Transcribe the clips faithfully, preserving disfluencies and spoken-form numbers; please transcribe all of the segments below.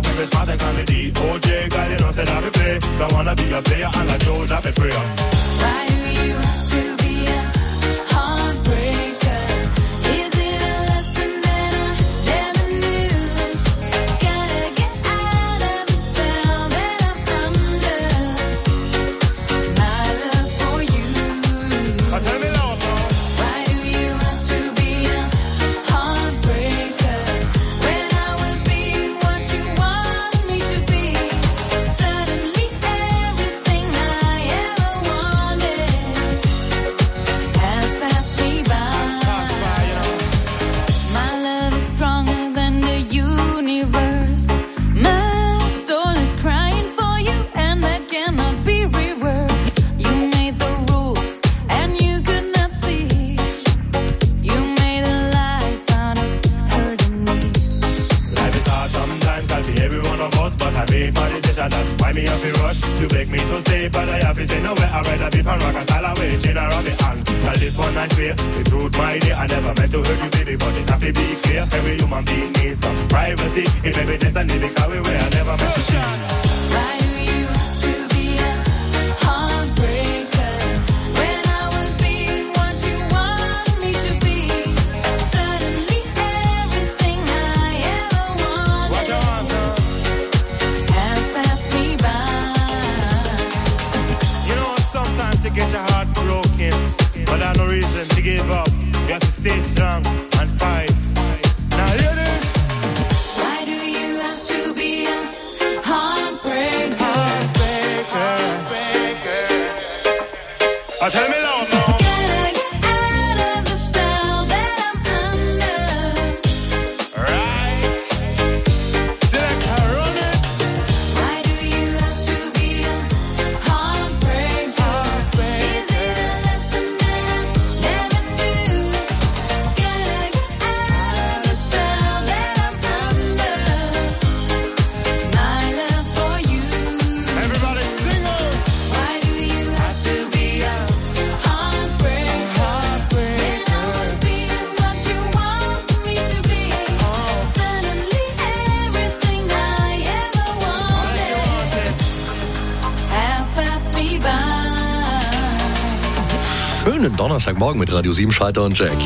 a very smart and comedy. O J, girl, you know, say that we play. Don't wanna be a player and I know that we pray. Why do you have to be a heartbreaker? Is it a lesson that I never knew? Gotta get out of the spell that I'm under. My love for you. Now tell me now, now. Why do you have to be a heartbreaker? When I was being what you want me to be, suddenly everything I ever wanted has passed me by. Pass by, you know. My love is stronger than the universe. My soul is crying for you, and that cannot be reversed. You made the rules, and you could not see. You made a life out of hurting me. Life is hard sometimes, can't be every one of us, but I made my decision that why me have to rush. You beg me to stay, but I have to say nowhere. I'd rather be pan rock and style away, chain around me hand. Tell this one nice way, the truth my dear. I never meant to hurt you, baby, but it have to be clear. Every human being needs some privacy. It may be destiny because we were never meant to share. Why do you have to be a heartbreaker? When I was being what you want me to be, suddenly everything I ever What you wanted want, huh? has passed me by. You know, sometimes you get your heart broken, but there's no reason to give up. You have to stay strong and fight. Now hear this. Why do you have to be a heartbreaker? Oh, tell me now, now. Gotta get out of the spell that I'm under. Right. Select her, run it. Why do you have to be a heartbreaker? Is it a lesson that I never knew? Gotta get out of the spell that I'm under. My love for you. Everybody sing out. Why do you have to be a heartbreaker? When I was being what you want me to be, suddenly everything I ever wanted has passed me by. Schönen Donnerstagmorgen mit Radio sieben, Schalter und Jack.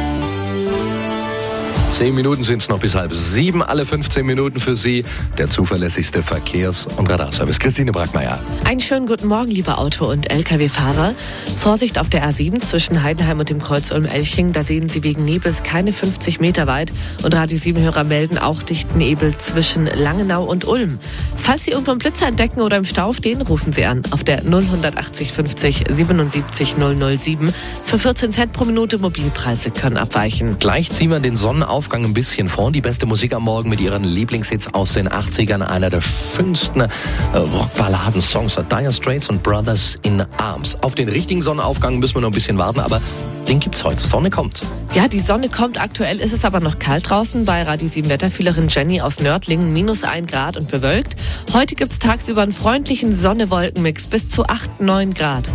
Zehn Minuten sind es noch bis halb sieben, alle fünfzehn Minuten für Sie. Der zuverlässigste Verkehrs- und Radarservice. Christine Brackmeier. Einen schönen guten Morgen, liebe Auto- und L K W-Fahrer. Vorsicht auf der A sieben zwischen Heidenheim und dem Kreuz Ulm-Elching. Da sehen Sie wegen Nebels keine fünfzig Meter weit. Und Radio sieben-Hörer melden auch dichten Nebel zwischen Langenau und Ulm. Falls Sie irgendwo einen Blitzer entdecken oder im Stau stehen, rufen Sie an auf der null achtzig fünfzig siebenundsiebzig null null sieben. Für vierzehn Cent pro Minute. Mobilpreise können abweichen. Gleich ziehen wir den Sonnenaufgang ein bisschen vor. Die beste Musik am Morgen mit ihren Lieblingshits aus den achtzigern. Einer der schönsten äh, Rockballaden-Songs. Dire Straits und Brothers in Arms. Auf den richtigen Sonnenaufgang müssen wir noch ein bisschen warten, aber den gibt's heute. Sonne kommt. Ja, die Sonne kommt. Aktuell ist es aber noch kalt draußen. Bei Radio sieben Wetterfühlerin Jenny aus Nördlingen minus ein Grad und bewölkt. Heute gibt's tagsüber einen freundlichen Sonne-Wolken-Mix bis zu acht, neun Grad.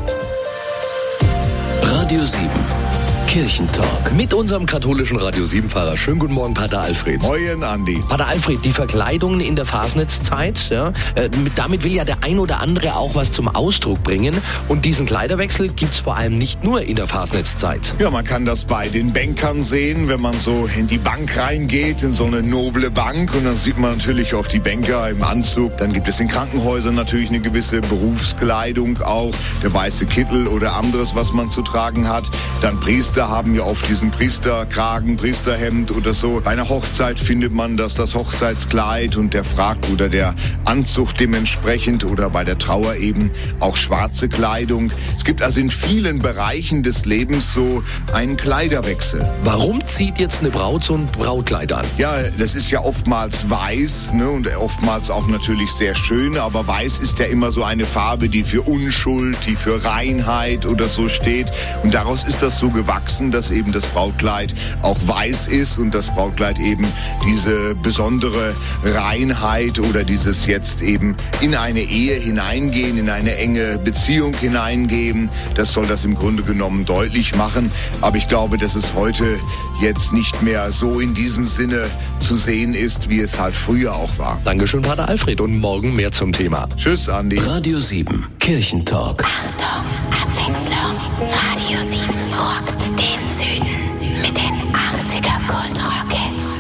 Radio sieben. Kirchentalk. Mit unserem katholischen Radio sieben-Fahrer. Schönen guten Morgen, Pater Alfred. Moin, Andi. Pater Alfred, die Verkleidungen in der Fasnetzzeit, ja, äh, mit, damit will ja der ein oder andere auch was zum Ausdruck bringen. Und diesen Kleiderwechsel gibt's vor allem nicht nur in der Fasnetzzeit. Ja, man kann das bei den Bankern sehen, wenn man so in die Bank reingeht, in so eine noble Bank. Und dann sieht man natürlich auch die Banker im Anzug. Dann gibt es in Krankenhäusern natürlich eine gewisse Berufskleidung auch. Der weiße Kittel oder anderes, was man zu tragen hat. Dann Priester haben ja oft diesen Priesterkragen, Priesterhemd oder so. Bei einer Hochzeit findet man, dass das Hochzeitskleid und der Frack oder der Anzug dementsprechend oder bei der Trauer eben auch schwarze Kleidung. Es gibt also in vielen Bereichen des Lebens so einen Kleiderwechsel. Warum zieht jetzt eine Braut so ein Brautkleid an? Ja, das ist ja oftmals weiß, ne, und oftmals auch natürlich sehr schön, aber weiß ist ja immer so eine Farbe, die für Unschuld, die für Reinheit oder so steht. Und daraus ist das so gewachsen. gewachsen, dass eben das Brautkleid auch weiß ist und das Brautkleid eben diese besondere Reinheit oder dieses jetzt eben in eine Ehe hineingehen, in eine enge Beziehung hineingehen, das soll das im Grunde genommen deutlich machen. Aber ich glaube, dass es heute jetzt nicht mehr so in diesem Sinne zu sehen ist, wie es halt früher auch war. Dankeschön, Pater Alfred, und morgen mehr zum Thema. Tschüss, Andi. Radio sieben, Kirchentalk. Achtung, Abwechslung. Radio sieben rockt den Süden mit den achtziger Gold-Rockets.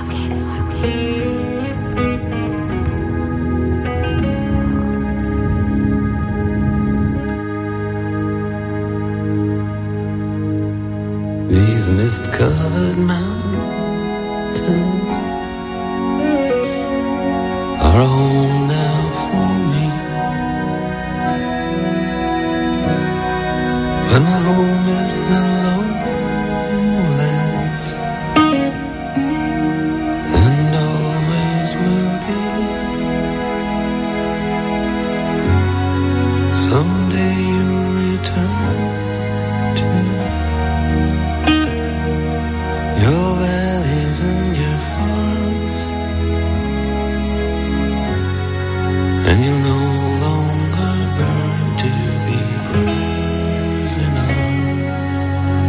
These mist-covered mountains are a home now for me, but my home is the lowlands, and always will be. Someday you'll return your valleys and your farms, and you'll no longer burn to be brothers in arms.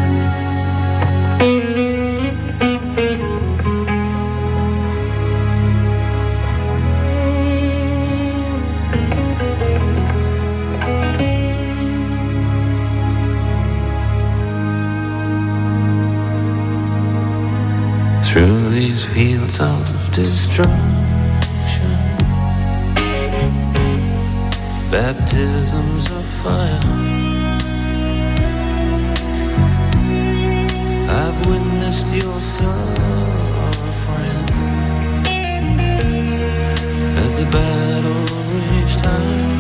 Through these fields of destruction, baptisms of fire, I've witnessed your suffering as the battle reached high,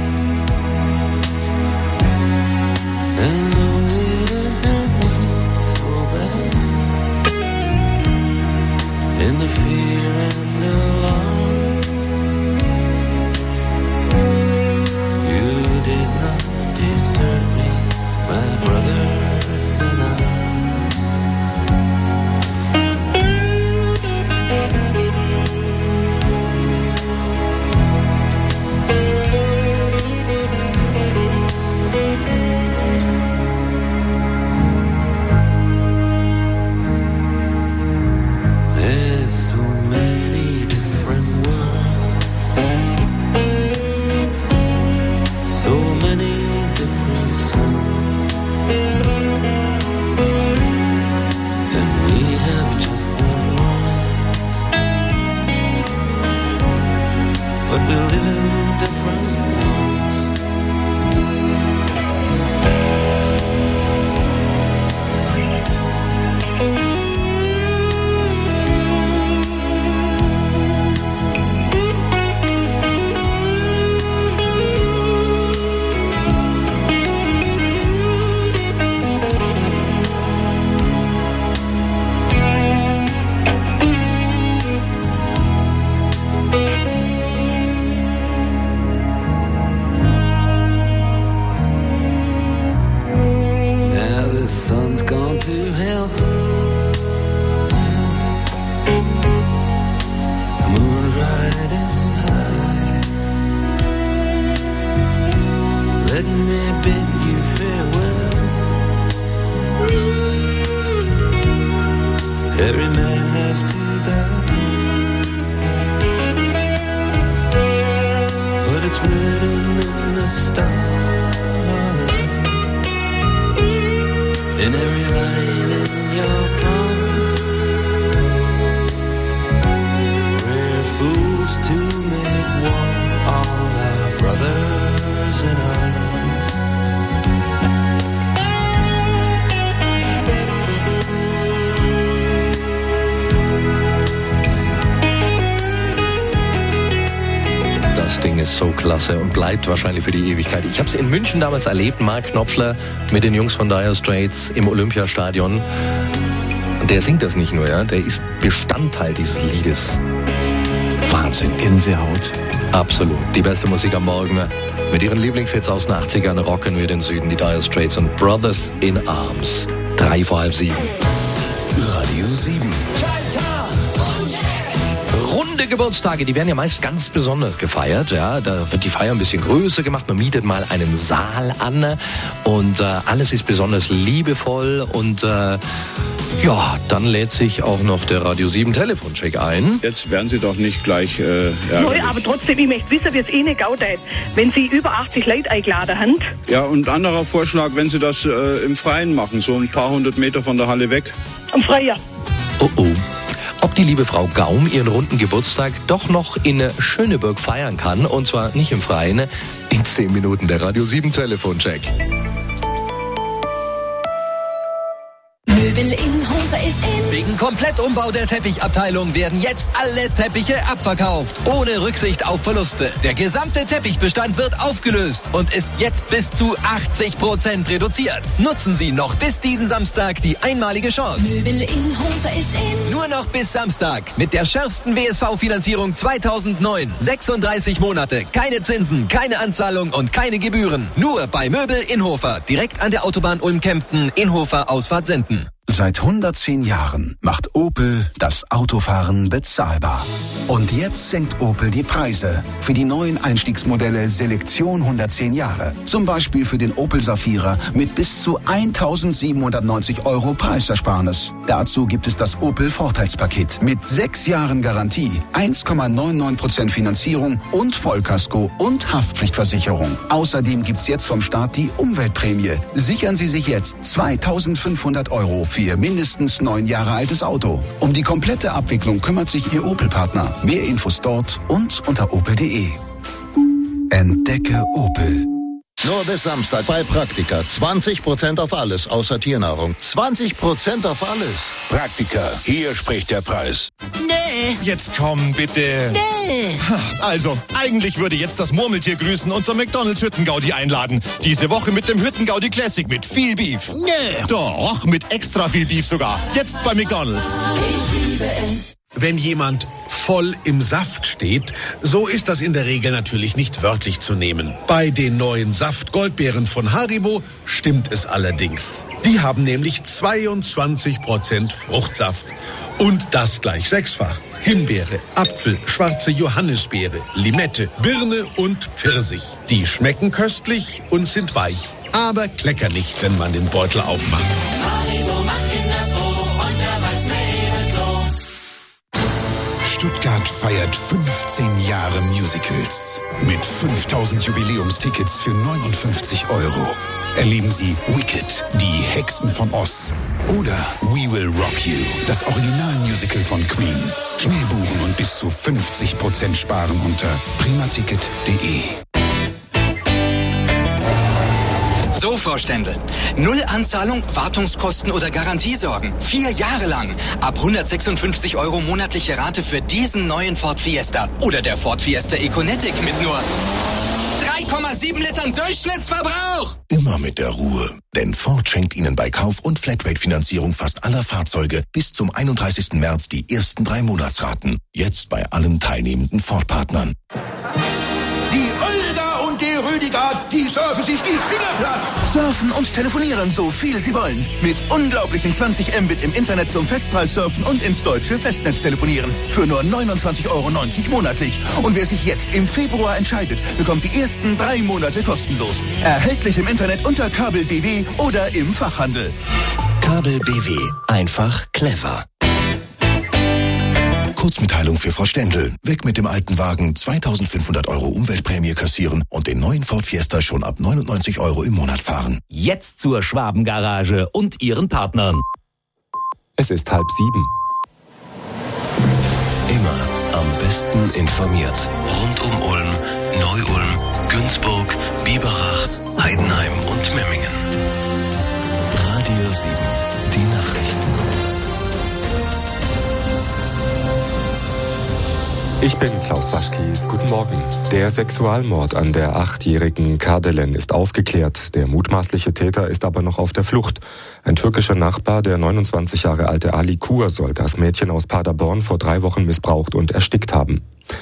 and though it hurt me so bad, in the fear and alarm, you did not desert me, my brothers in arms. There's so many different worlds, so many different suns, and we have just one world, but we live in different ones. Now the sun's gone to hell, the moon's riding high. Let me bid you farewell. Every man has to die, but it's written in the stars, in every line in your palm. We're fools to make war on our brothers in arms. Das Ding ist so klasse und bleibt wahrscheinlich für die Ewigkeit. Ich habe es in München damals erlebt, Mark Knopfler mit den Jungs von Dire Straits im Olympiastadion. Und der singt das nicht nur, ja, der ist Bestandteil dieses Liedes. Wahnsinn. Gänsehaut. Absolut. Die beste Musik am Morgen. Mit ihren Lieblingshits aus den achtzigern rocken wir den Süden, die Dire Straits und Brothers in Arms. Drei vor halb sieben. Radio sieben. Runde Geburtstage, die werden ja meist ganz besonders gefeiert. Ja, da wird die Feier ein bisschen größer gemacht. Man mietet mal einen Saal an und äh, alles ist besonders liebevoll. Und äh, ja, dann lädt sich auch noch der Radio sieben Telefoncheck ein. Jetzt werden Sie doch nicht gleich äh, Neu, aber trotzdem, ich möchte wissen, wie es Ihnen geht, wenn Sie über achtzig Leute eingeladen haben. Ja, und anderer Vorschlag, wenn Sie das äh, im Freien machen, so ein paar hundert Meter von der Halle weg. Am Freijahr. Oh oh. Ob die liebe Frau Gaum ihren runden Geburtstag doch noch in Schöneberg feiern kann, und zwar nicht im Freien, in zehn Minuten der Radio sieben Telefoncheck. Möbel in Hofer ist in. Wegen Komplettumbau der Teppichabteilung werden jetzt alle Teppiche abverkauft. Ohne Rücksicht auf Verluste. Der gesamte Teppichbestand wird aufgelöst und ist jetzt bis zu achtzig Prozent reduziert. Nutzen Sie noch bis diesen Samstag die einmalige Chance. Möbel in Hofer ist in. Nur noch bis Samstag. Mit der schärfsten W S V-Finanzierung zweitausendneun. sechsunddreißig Monate. Keine Zinsen, keine Anzahlung und keine Gebühren. Nur bei Möbel in Hofer. Direkt an der Autobahn Ulm-Kempten. In Hofer Ausfahrt Senden. Seit hundertzehn Jahren macht Opel das Autofahren bezahlbar. Und jetzt senkt Opel die Preise für die neuen Einstiegsmodelle Selektion hundertzehn Jahre. Zum Beispiel für den Opel Safira mit bis zu eintausendsiebenhundertneunzig Euro Preisersparnis. Dazu gibt es das Opel Vorteilspaket mit sechs Jahren Garantie, eins Komma neunundneunzig Prozent Finanzierung und Vollkasko und Haftpflichtversicherung. Außerdem gibt's jetzt vom Staat die Umweltprämie. Sichern Sie sich jetzt zweitausendfünfhundert Euro für Ihr mindestens neun Jahre altes Auto. Um die komplette Abwicklung kümmert sich Ihr Opel-Partner. Mehr Infos dort und unter opel punkt de. Entdecke Opel. Nur bis Samstag bei Praktika. zwanzig Prozent auf alles außer Tiernahrung. zwanzig Prozent auf alles. Praktika, hier spricht der Preis. Nee. Jetzt komm, bitte. Nee. Also, eigentlich würde jetzt das Murmeltier grüßen und zur McDonald's Hüttengaudi einladen. Diese Woche mit dem Hüttengaudi Classic mit viel Beef. Nee. Doch, mit extra viel Beef sogar. Jetzt bei McDonald's. Ich liebe es. Wenn jemand voll im Saft steht, so ist das in der Regel natürlich nicht wörtlich zu nehmen. Bei den neuen Saft-Goldbeeren von Haribo stimmt es allerdings. Die haben nämlich zweiundzwanzig Prozent Fruchtsaft. Und das gleich sechsfach. Himbeere, Apfel, schwarze Johannisbeere, Limette, Birne und Pfirsich. Die schmecken köstlich und sind weich, aber kleckern nicht, wenn man den Beutel aufmacht. Haribo macht Kinder froh und er weiß Leben so. Stuttgart feiert fünfzehn Jahre Musicals. Mit fünftausend Jubiläumstickets für neunundfünfzig Euro. Erleben Sie Wicked, die Hexen von Oz. Oder We Will Rock You, das Originalmusical von Queen. Schnell buchen und bis zu fünfzig Prozent sparen unter primaticket punkt de. So, Frau Stendel. Null Anzahlung, Wartungskosten oder Garantiesorgen. Vier Jahre lang. Ab hundertsechsundfünfzig Euro monatliche Rate für diesen neuen Ford Fiesta. Oder der Ford Fiesta Econetic mit nur drei Komma sieben Litern Durchschnittsverbrauch. Immer mit der Ruhe. Denn Ford schenkt Ihnen bei Kauf- und Flatrate-Finanzierung fast aller Fahrzeuge bis zum einunddreißigsten März die ersten drei Monatsraten. Jetzt bei allen teilnehmenden Ford-Partnern. Die Olga und die Rüdiger, die surfen sich die Finger platt. Surfen und telefonieren, so viel Sie wollen. Mit unglaublichen zwanzig Mbit im Internet zum Festpreis surfen und ins deutsche Festnetz telefonieren. Für nur neunundzwanzig Euro neunzig monatlich. Und wer sich jetzt im Februar entscheidet, bekommt die ersten drei Monate kostenlos. Erhältlich im Internet unter Kabel B W oder im Fachhandel. Kabel B W. Einfach clever. Kurzmitteilung für Frau Stendel. Weg mit dem alten Wagen, zweitausendfünfhundert Euro Umweltprämie kassieren und den neuen Ford Fiesta schon ab neunundneunzig Euro im Monat fahren. Jetzt zur Schwabengarage und ihren Partnern. Es ist halb sieben. Immer am besten informiert. Rund um Ulm, Neu-Ulm, Günzburg, Biberach, Heidenheim und Memmingen. Radio sieben, die Nachrichten. Ich bin Klaus Waschkies. Guten Morgen. Der Sexualmord an der achtjährigen Kardelen ist aufgeklärt. Der mutmaßliche Täter ist aber noch auf der Flucht. Ein türkischer Nachbar, der neunundzwanzig Jahre alte Ali Kur, soll das Mädchen aus Paderborn vor drei Wochen missbraucht und erstickt haben.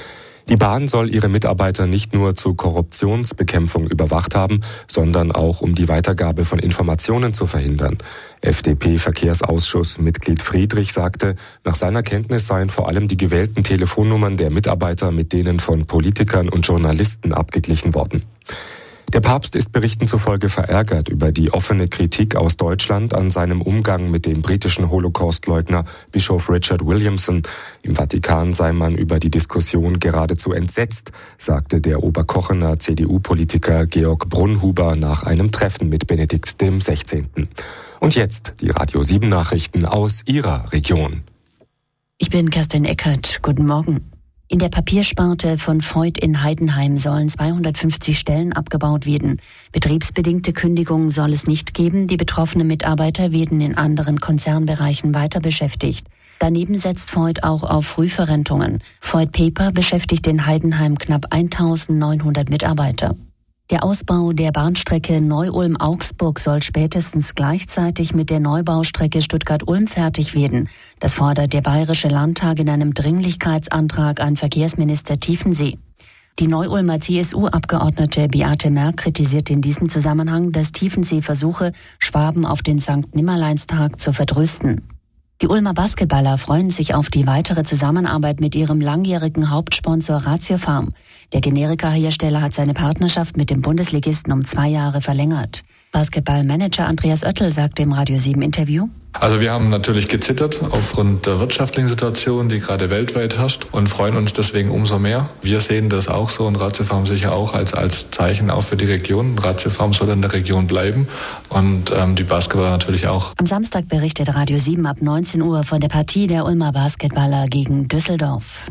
Die Bahn soll ihre Mitarbeiter nicht nur zur Korruptionsbekämpfung überwacht haben, sondern auch um die Weitergabe von Informationen zu verhindern. F D P-Verkehrsausschussmitglied Friedrich sagte, nach seiner Kenntnis seien vor allem die gewählten Telefonnummern der Mitarbeiter mit denen von Politikern und Journalisten abgeglichen worden. Der Papst ist Berichten zufolge verärgert über die offene Kritik aus Deutschland an seinem Umgang mit dem britischen Holocaustleugner Bischof Richard Williamson. Im Vatikan sei man über die Diskussion geradezu entsetzt, sagte der Oberkochener C D U-Politiker Georg Brunnhuber nach einem Treffen mit Benedikt dem Sechzehnten. Und jetzt die Radio sieben Nachrichten aus Ihrer Region. Ich bin Kerstin Eckert. Guten Morgen. In der Papiersparte von Voith in Heidenheim sollen zweihundertfünfzig Stellen abgebaut werden. Betriebsbedingte Kündigungen soll es nicht geben. Die betroffenen Mitarbeiter werden in anderen Konzernbereichen weiter beschäftigt. Daneben setzt Voith auch auf Frühverrentungen. Voith Paper beschäftigt in Heidenheim knapp eintausendneunhundert Mitarbeiter. Der Ausbau der Bahnstrecke Neu-Ulm-Augsburg soll spätestens gleichzeitig mit der Neubaustrecke Stuttgart-Ulm fertig werden. Das fordert der Bayerische Landtag in einem Dringlichkeitsantrag an Verkehrsminister Tiefensee. Die Neu-Ulmer C S U-Abgeordnete Beate Merck kritisiert in diesem Zusammenhang, dass Tiefensee versuche, Schwaben auf den Sankt-Nimmerleinstag zu vertrösten. Die Ulmer Basketballer freuen sich auf die weitere Zusammenarbeit mit ihrem langjährigen Hauptsponsor Ratiofarm. Der Generika-Hersteller hat seine Partnerschaft mit dem Bundesligisten um zwei Jahre verlängert. Basketballmanager Andreas Oettel sagte im Radio sieben Interview: Also wir haben natürlich gezittert aufgrund der wirtschaftlichen Situation, die gerade weltweit herrscht, und freuen uns deswegen umso mehr. Wir sehen das auch so und Ratiofarm sicher auch als, als Zeichen auch für die Region. Ratiofarm soll in der Region bleiben und ähm, die Basketballer natürlich auch. Am Samstag berichtet Radio sieben ab neunzehn Uhr von der Partie der Ulmer Basketballer gegen Düsseldorf.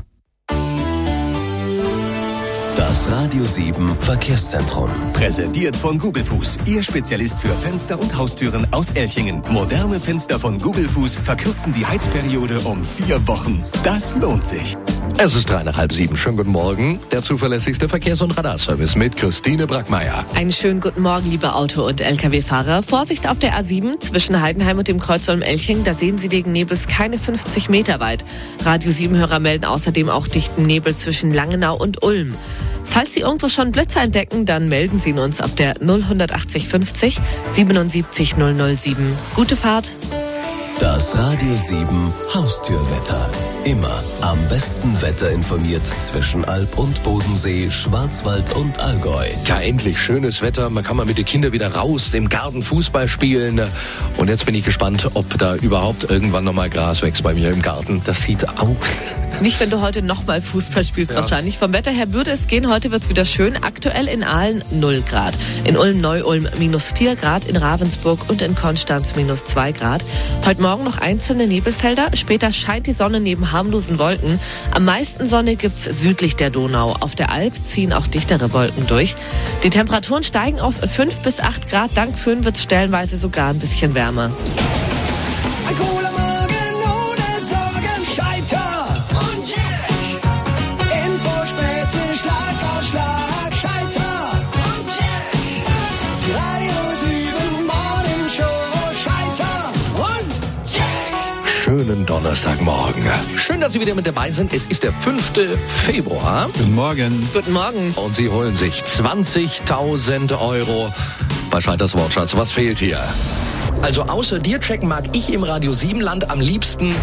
Das Radio sieben Verkehrszentrum. Präsentiert von Gugelfuß, Ihr Spezialist für Fenster und Haustüren aus Elchingen. Moderne Fenster von Gugelfuß verkürzen die Heizperiode um vier Wochen. Das lohnt sich. Es ist drei nach halb sieben. Schönen guten Morgen. Der zuverlässigste Verkehrs- und Radarservice mit Christine Brackmeier. Einen schönen guten Morgen, liebe Auto- und L K W-Fahrer. Vorsicht auf der A sieben zwischen Heidenheim und dem Kreuz Ulm-Elching. Da sehen Sie wegen Nebels keine fünfzig Meter weit. Radio sieben-Hörer melden außerdem auch dichten Nebel zwischen Langenau und Ulm. Falls Sie irgendwo schon Blitze entdecken, dann melden Sie uns auf der null achtzig fünfzig siebenundsiebzig null null sieben. Gute Fahrt. Das Radio sieben Haustürwetter. Immer am besten Wetter informiert zwischen Alb und Bodensee, Schwarzwald und Allgäu. Ja, endlich schönes Wetter. Man kann mal mit den Kindern wieder raus, im Garten Fußball spielen. Und jetzt bin ich gespannt, ob da überhaupt irgendwann nochmal Gras wächst bei mir im Garten. Das sieht aus. Nicht, wenn du heute nochmal Fußball spielst, ja. Wahrscheinlich. Vom Wetter her würde es gehen. Heute wird es wieder schön. Aktuell in Aalen null Grad. In Ulm-Neu-Ulm minus vier Grad. In Ravensburg und in Konstanz minus zwei Grad. Heute Morgen noch einzelne Nebelfelder. Später scheint die Sonne neben harmlosen Wolken. Am meisten Sonne gibt's südlich der Donau. Auf der Alp ziehen auch dichtere Wolken durch. Die Temperaturen steigen auf fünf bis acht Grad. Dank Föhn wird es stellenweise sogar ein bisschen wärmer. Ein cooler Morgen ohne Sorgen, Scheiter und Jack. Infospäße, Schlag auf Schlag, Scheiter und Jack. Die Radio sieben Morning Show, Scheiter und Jack. Schönen Donnerstagmorgen. Schön, dass Sie wieder mit dabei sind. Es ist der fünfte Februar. Guten Morgen. Guten Morgen. Und Sie holen sich zwanzigtausend Euro bei Scheiters Wortschatz. Was fehlt hier? Also außer dir checken mag ich im Radio sieben Land am liebsten.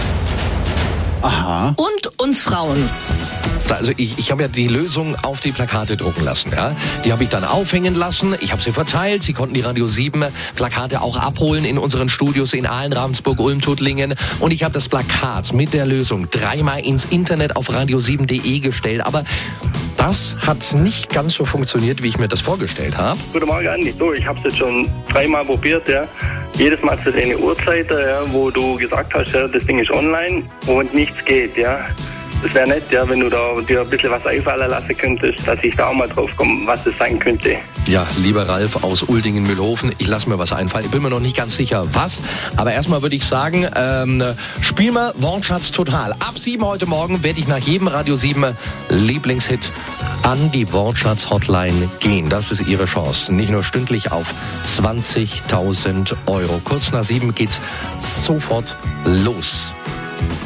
Aha. Und uns Frauen. Also ich, ich habe ja die Lösung auf die Plakate drucken lassen. Ja? Die habe ich dann aufhängen lassen. Ich habe sie verteilt. Sie konnten die Radio sieben Plakate auch abholen in unseren Studios in Aalen, Ravensburg, Ulm, Tuttlingen. Und ich habe das Plakat mit der Lösung dreimal ins Internet auf radio sieben punkt de gestellt. Aber das hat nicht ganz so funktioniert, wie ich mir das vorgestellt habe. Guten Morgen, Andi. So, ich habe es jetzt schon dreimal probiert. Ja. Jedes Mal ist es eine Uhrzeit, ja, wo du gesagt hast, ja, das Ding ist online und nichts geht. Ja. Das wäre nett, ja, wenn du da dir ein bisschen was einfallen lassen könntest, dass ich da auch mal drauf komme, was es sein könnte. Ja, lieber Ralf aus Uldingen-Mühlhofen, ich lasse mir was einfallen. Ich bin mir noch nicht ganz sicher, was. Aber erstmal würde ich sagen, ähm, spiel mal Wortschatz total. Ab sieben heute Morgen werde ich nach jedem Radio sieben Lieblingshit an die Wortschatz-Hotline gehen. Das ist Ihre Chance. Nicht nur stündlich auf zwanzigtausend Euro. Kurz nach sieben geht's sofort los.